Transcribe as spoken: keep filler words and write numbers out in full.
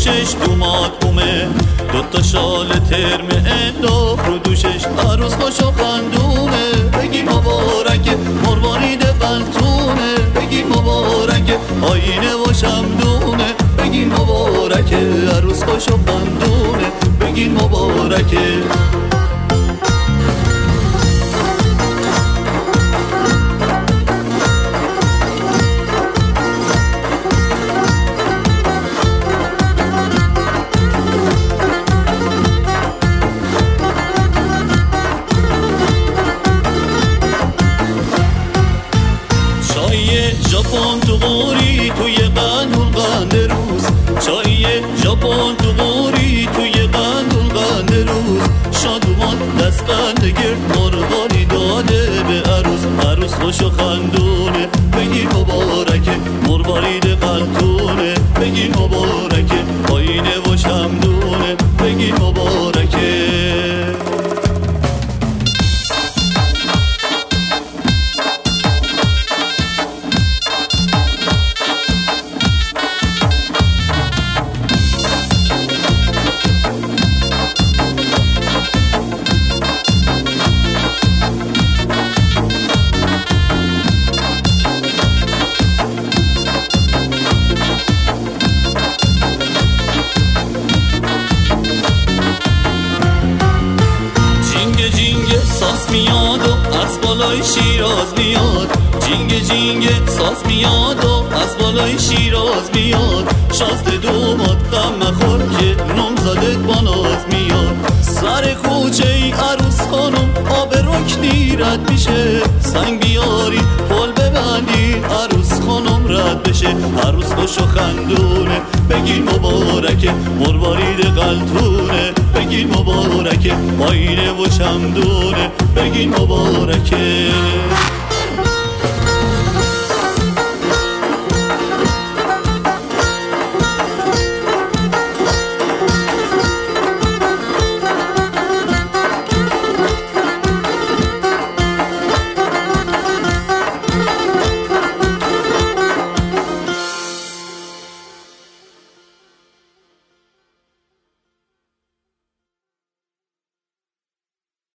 دوشش دومات اومه، دوتا شال ترمه انداخت رو دوشش، عروس خوش و خندونه. بگی مبارکه مروارید قلتونه، بگی مبارکه آینه و شمدونه. بگی مبارکه عروس خوش و خندونه، بگی مبارکه. ژاپن تو قوری توی قندول قند روز، چای ژاپن تو قوری توی قندول قند روز. شادومان دست قند گرد مرغانی داده به عروس، عروس خوش و خندونه. بگی مبارکه مروارید قلتونه، بگی مبارکه آینه و شمدونه. بگی مبارکه. ساز میاد و از بالای شیراز میاد، جینگ جینگ ساز میاد و از بالای شیراز میاد. شازده دومات غم مخور که نامزدت با ناز میاد. سر کوچه ای عروس خانم آب رکنی رد میشه، سنگ بیاری پل ببندی عروس خانم رد بشه. عروس خوش و خندونه، بگی مبارکه مروارید قلتونه. بگی مبارکه آینه و شمدونه، بگی مبارکه.